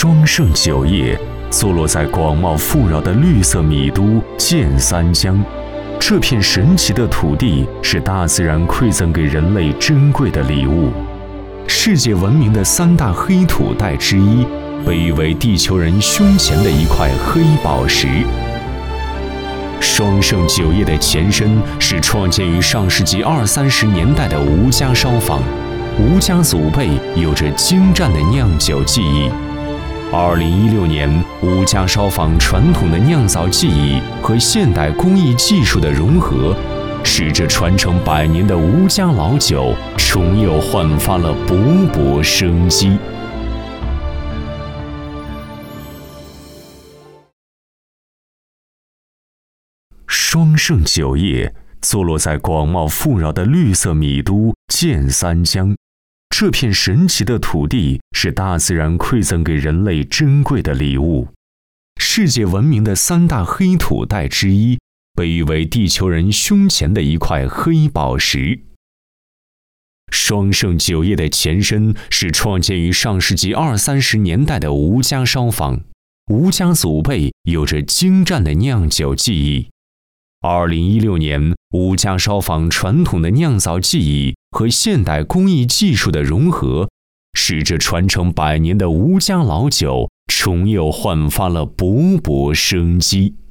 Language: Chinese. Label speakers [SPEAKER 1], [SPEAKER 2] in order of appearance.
[SPEAKER 1] 双盛酒业坐落在广袤富饶的绿色米都建三江。这片神奇的土地是大自然馈赠给人类珍贵的礼物，世界闻名的3大黑土带之一，被誉为地球人胸前的一块黑宝石。双盛酒业的前身是创建于上世纪20-30年代的吴家烧坊，吴家祖辈有着精湛的酿酒技艺。2016年，吴家烧坊传统的酿造技艺和现代工艺技术的融合，使这传承100年的吴家老酒重又焕发了勃勃生机。双盛酒业坐落在广袤富饶的绿色米都建三江。这片神奇的土地是大自然馈赠给人类珍贵的礼物，世界闻名的3大黑土带之一，被誉为地球人胸前的一块黑宝石。双盛酒业的前身是创建于上世纪20-30年代的吴家烧坊，吴家祖辈有着精湛的酿酒技艺。2016年，吴家烧坊传统的酿造技艺和现代工艺技术的融合，使这传承100年的吴家老酒重又焕发了勃勃生机。